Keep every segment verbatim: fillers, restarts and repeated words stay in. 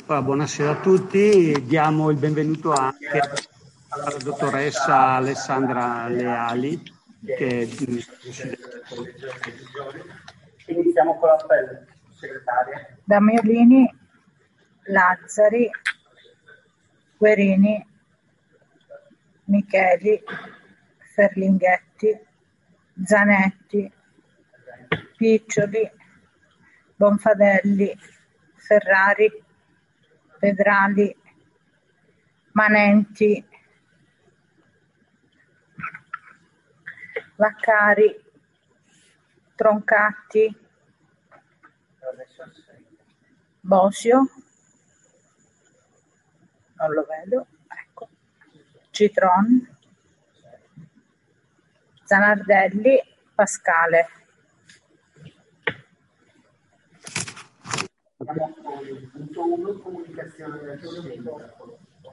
Allora, buonasera a tutti, diamo il benvenuto anche alla dottoressa Alessandra Leali, che è presidente del Collegio delle Decisioni. Iniziamo con l'appello, segretaria. Damiolini, Lazzari, Guerini, Micheli, Ferlinghetti, Zanetti, Piccioli, Bonfadelli, Ferrari, Pedrali, Manenti, Vaccari, Troncatti, Bosio, non lo vedo, ecco, Citron, Zanardelli, Pascale. Andiamo con il punto uno, comunicazione del sindaco.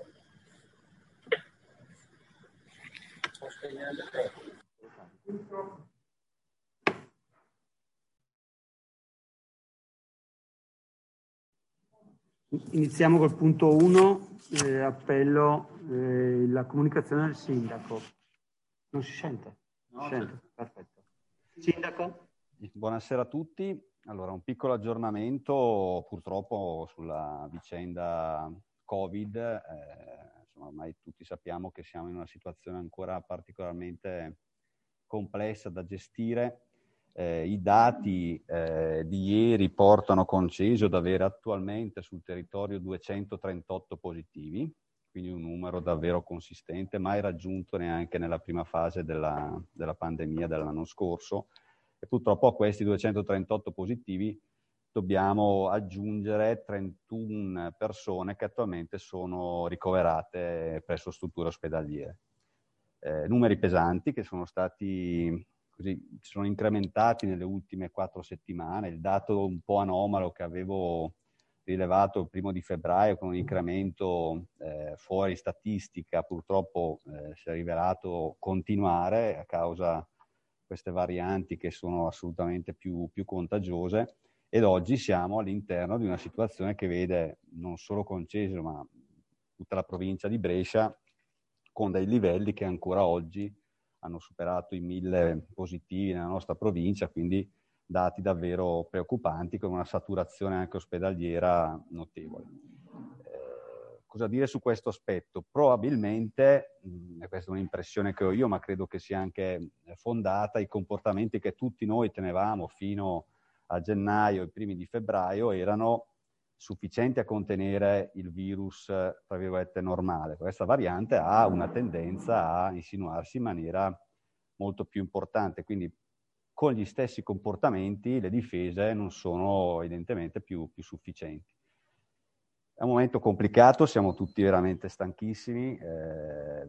Iniziamo col punto uno, eh, appello, eh, la comunicazione del sindaco. Non si sente? No, si sente, perfetto. Sindaco? Buonasera a tutti. Allora, un piccolo aggiornamento purtroppo sulla vicenda Covid. Eh, insomma, ormai tutti sappiamo che siamo in una situazione ancora particolarmente complessa da gestire. Eh, I dati eh, di ieri portano Conceso ad avere attualmente sul territorio duecentotrentotto positivi, quindi un numero davvero consistente, mai raggiunto neanche nella prima fase della, della pandemia dell'anno scorso. E purtroppo a questi duecentotrentotto positivi dobbiamo aggiungere trentuno persone che attualmente sono ricoverate presso strutture ospedaliere. Eh, numeri pesanti che sono stati così, sono incrementati nelle ultime quattro settimane. Il dato un po' anomalo che avevo rilevato il primo di febbraio con un incremento eh, fuori statistica purtroppo eh, si è rivelato continuare a causa queste varianti che sono assolutamente più, più contagiose, ed oggi siamo all'interno di una situazione che vede non solo Conceso ma tutta la provincia di Brescia con dei livelli che ancora oggi hanno superato i mille positivi nella nostra provincia, quindi dati davvero preoccupanti con una saturazione anche ospedaliera notevole. Eh, cosa dire su questo aspetto? Probabilmente, mh, questa è un'impressione che ho io, ma credo che sia anche fondata, i comportamenti che tutti noi tenevamo fino a gennaio e primi di febbraio erano sufficienti a contenere il virus, tra virgolette, normale. Questa variante ha una tendenza a insinuarsi in maniera molto più importante, quindi con gli stessi comportamenti le difese non sono evidentemente più, più sufficienti. È un momento complicato, siamo tutti veramente stanchissimi, eh,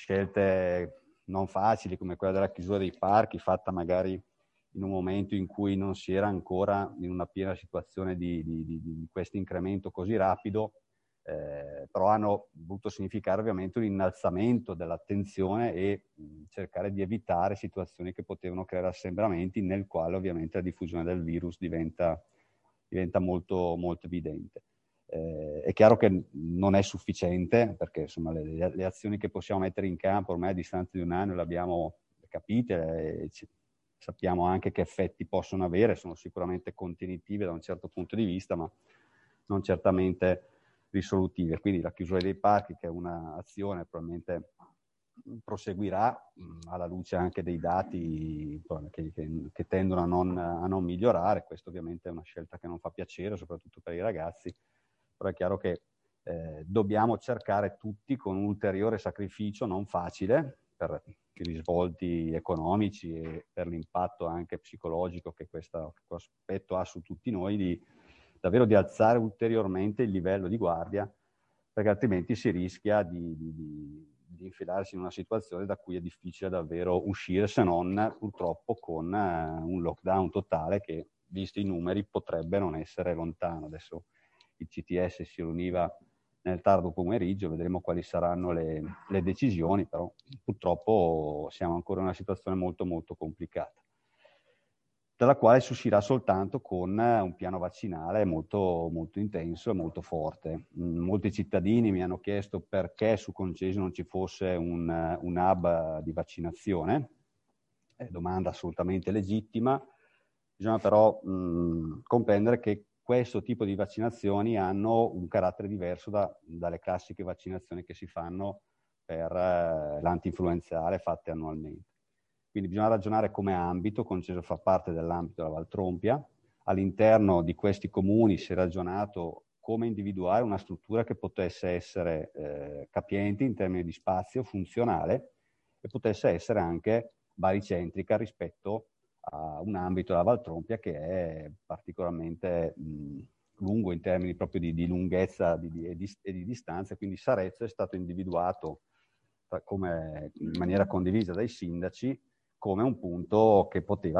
scelte non facili come quella della chiusura dei parchi, fatta magari in un momento in cui non si era ancora in una piena situazione di, di, di, di questo incremento così rapido, eh, però hanno voluto significare ovviamente un innalzamento dell'attenzione e mh, cercare di evitare situazioni che potevano creare assembramenti nel quale ovviamente la diffusione del virus diventa, diventa molto, molto evidente. Eh, è chiaro che non è sufficiente perché insomma le, le azioni che possiamo mettere in campo ormai a distanza di un anno le abbiamo capite e ci, sappiamo anche che effetti possono avere, sono sicuramente contenitive da un certo punto di vista, ma non certamente risolutive. Quindi la chiusura dei parchi, che è un'azione probabilmente proseguirà mh, alla luce anche dei dati che, che, che tendono a non, a non migliorare. Questo ovviamente è una scelta che non fa piacere, soprattutto per i ragazzi, però è chiaro che eh, dobbiamo cercare tutti con un ulteriore sacrificio non facile per i risvolti economici e per l'impatto anche psicologico che questo, questo aspetto ha su tutti noi, di davvero di alzare ulteriormente il livello di guardia, perché altrimenti si rischia di, di, di infilarsi in una situazione da cui è difficile davvero uscire, se non purtroppo con eh, un lockdown totale che, visti i numeri, potrebbe non essere lontano. Adesso il C T S si riuniva nel tardo pomeriggio, vedremo quali saranno le, le decisioni, però purtroppo siamo ancora in una situazione molto molto complicata. dalla quale si uscirà soltanto con un piano vaccinale molto, molto intenso e molto forte. Molti cittadini mi hanno chiesto perché su Concesio non ci fosse un, un hub di vaccinazione, è domanda assolutamente legittima. Bisogna però mh, comprendere che questo tipo di vaccinazioni hanno un carattere diverso da, dalle classiche vaccinazioni che si fanno per eh, l'antinfluenzale fatte annualmente. Quindi bisogna ragionare come ambito, Concesio fa parte dell'ambito della Valtrompia. All'interno di questi comuni si è ragionato come individuare una struttura che potesse essere eh, capiente in termini di spazio, funzionale, e potesse essere anche baricentrica rispetto a un ambito della Valtrompia che è particolarmente mh, lungo in termini proprio di, di lunghezza di, di, e, di, e di distanza. Quindi Sarezzo è stato individuato come, in maniera condivisa dai sindaci come un punto che poteva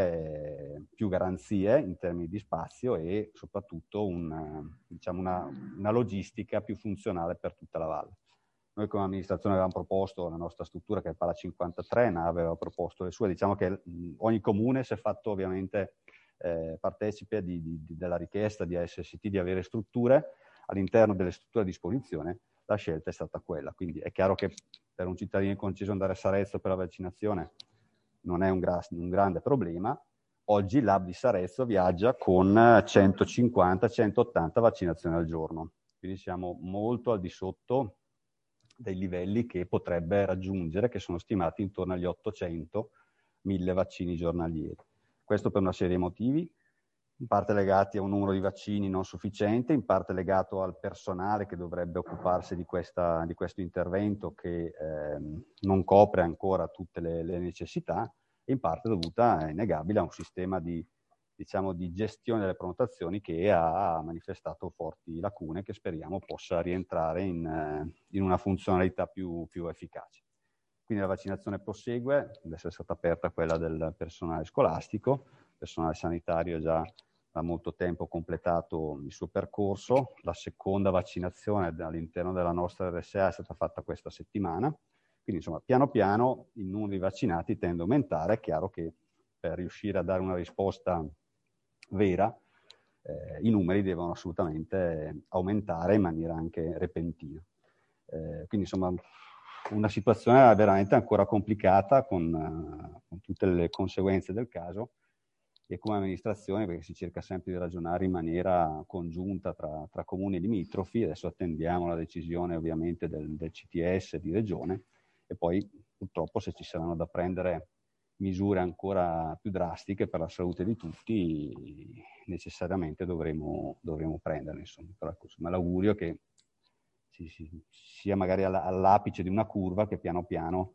dare più garanzie in termini di spazio e soprattutto un, diciamo una, una logistica più funzionale per tutta la valle. Noi come amministrazione avevamo proposto la nostra struttura, che è il Pala cinquantatré, NAVE aveva proposto le sue. Diciamo che mh, ogni comune si è fatto ovviamente eh, partecipe di, di, della richiesta di A S S T di avere strutture. All'interno delle strutture a disposizione la scelta è stata quella. Quindi è chiaro che per un cittadino in Concesio andare a Sarezzo per la vaccinazione non è un, gra- un grande problema. Oggi l'hub di Sarezzo viaggia con centocinquanta centottanta vaccinazioni al giorno. Quindi siamo molto al di sotto dei livelli che potrebbe raggiungere, che sono stimati intorno agli ottocento mille vaccini giornalieri. Questo per una serie di motivi, in parte legati a un numero di vaccini non sufficiente, in parte legato al personale che dovrebbe occuparsi di, questa, di questo intervento che ehm, non copre ancora tutte le, le necessità, e in parte dovuta, è innegabile, a un sistema di, diciamo, di gestione delle prenotazioni che ha manifestato forti lacune, che speriamo possa rientrare in, in una funzionalità più, più efficace. Quindi la vaccinazione prosegue, adesso è stata aperta quella del personale scolastico, il personale sanitario già da molto tempo completato il suo percorso. La seconda vaccinazione all'interno della nostra R S A è stata fatta questa settimana. Quindi insomma, piano piano il numero di vaccinati tende a aumentare. È chiaro che per riuscire a dare una risposta vera, eh, i numeri devono assolutamente aumentare in maniera anche repentina. Eh, quindi insomma, una situazione veramente ancora complicata con, uh, con tutte le conseguenze del caso, e come amministrazione, perché si cerca sempre di ragionare in maniera congiunta tra, tra comuni limitrofi. Adesso attendiamo la decisione ovviamente del, del C T S di regione, e poi purtroppo se ci saranno da prendere misure ancora più drastiche per la salute di tutti, necessariamente dovremo, dovremo prenderle. Insomma. Però, insomma, l'augurio è che si, si, sia magari all'apice di una curva che piano piano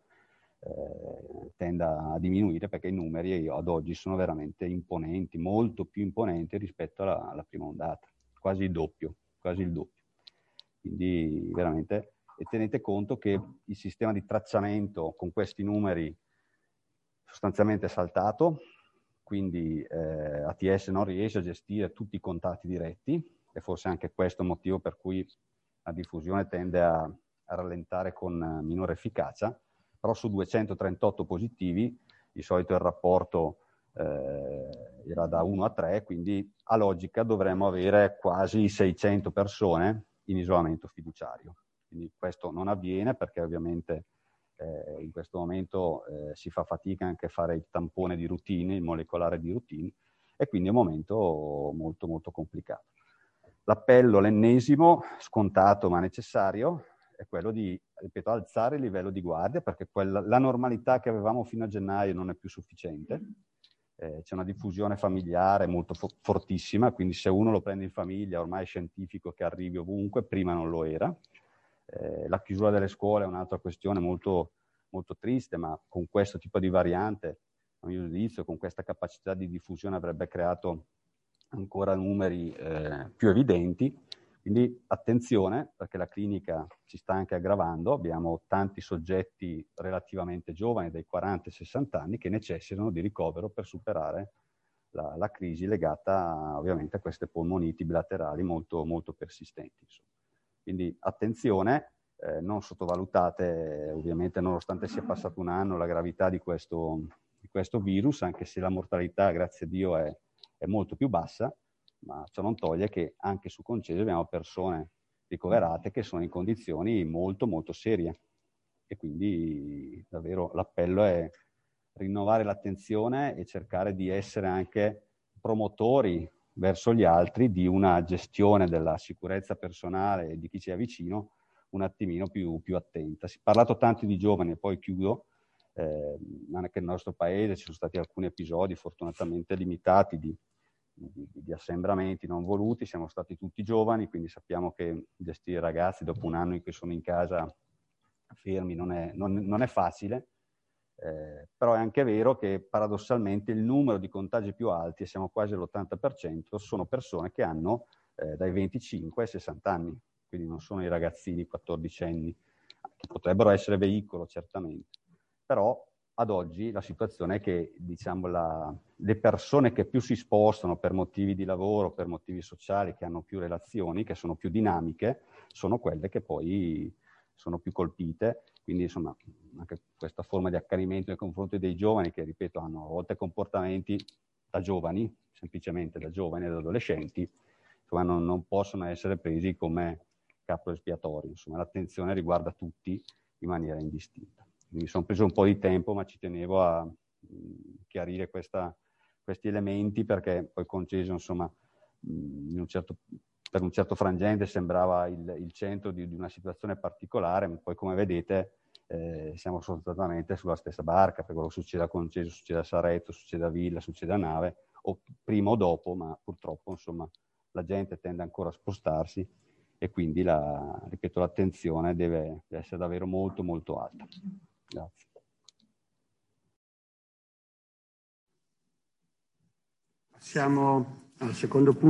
eh, tenda a diminuire, perché i numeri ad oggi sono veramente imponenti, molto più imponenti rispetto alla, alla prima ondata, quasi il doppio, quasi il doppio. Quindi veramente, e tenete conto che il sistema di tracciamento con questi numeri sostanzialmente è saltato, quindi eh, A T S non riesce a gestire tutti i contatti diretti, e forse anche questo è un motivo per cui la diffusione tende a, a rallentare con minore efficacia. Però su duecentotrentotto positivi di solito il rapporto eh, era da uno a tre, quindi a logica dovremmo avere quasi seicento persone in isolamento fiduciario. Quindi questo non avviene perché ovviamente eh, in questo momento eh, si fa fatica anche a fare il tampone di routine, il molecolare di routine, e quindi è un momento molto molto complicato. L'appello, l'ennesimo, scontato ma necessario, è quello di, ripeto, alzare il livello di guardia, perché quella, la normalità che avevamo fino a gennaio non è più sufficiente. Eh, c'è una diffusione familiare molto fo- fortissima, quindi se uno lo prende in famiglia ormai è scientifico che arrivi ovunque, prima non lo era. Eh, la chiusura delle scuole è un'altra questione molto, molto triste, ma con questo tipo di variante, a mio giudizio, con questa capacità di diffusione avrebbe creato ancora numeri eh, più evidenti. Quindi attenzione, perché la clinica si sta anche aggravando, abbiamo tanti soggetti relativamente giovani, dai quaranta ai sessanta anni, che necessitano di ricovero per superare la, la crisi legata ovviamente a queste polmoniti bilaterali molto, molto persistenti. Insomma. Quindi attenzione, eh, non sottovalutate ovviamente, nonostante sia passato un anno, la gravità di questo, di questo virus, anche se la mortalità, grazie a Dio, è, è molto più bassa, ma ciò non toglie che anche su Concesio abbiamo persone ricoverate che sono in condizioni molto molto serie, e quindi davvero l'appello è rinnovare l'attenzione e cercare di essere anche promotori verso gli altri di una gestione della sicurezza personale e di chi ci è vicino un attimino più, più attenta. Si è parlato tanto di giovani, e poi chiudo, eh, anche nel nostro paese ci sono stati alcuni episodi fortunatamente limitati di, di, di assembramenti non voluti, siamo stati tutti giovani, quindi sappiamo che gestire i ragazzi dopo un anno in cui sono in casa fermi non è, non, non è facile, eh, però è anche vero che paradossalmente il numero di contagi più alti, e siamo quasi all'ottanta per cento, sono persone che hanno eh, dai venticinque ai sessanta anni, quindi non sono i ragazzini quattordicenni, che potrebbero essere veicolo certamente, però ad oggi la situazione è che, diciamo, la, le persone che più si spostano per motivi di lavoro, per motivi sociali, che hanno più relazioni, che sono più dinamiche, sono quelle che poi sono più colpite. Quindi insomma anche questa forma di accanimento nei confronti dei giovani, che ripeto hanno a volte comportamenti da giovani, semplicemente da giovani e da adolescenti, insomma non, non possono essere presi come capro espiatorio. Insomma l'attenzione riguarda tutti in maniera indistinta. Quindi mi sono preso un po' di tempo, ma ci tenevo a mh, chiarire questa, questi elementi, perché poi Concesio insomma mh, in un certo per un certo frangente sembrava il, il centro di, di una situazione particolare, ma poi come vedete eh, siamo sostanzialmente sulla stessa barca, perché quello che succede a Concesio succede a Saretto, succede a Villa, succede a Nave, o prima o dopo, ma purtroppo insomma la gente tende ancora a spostarsi e quindi la, ripeto, l'attenzione deve, deve essere davvero molto molto alta. Grazie. Siamo al secondo punto.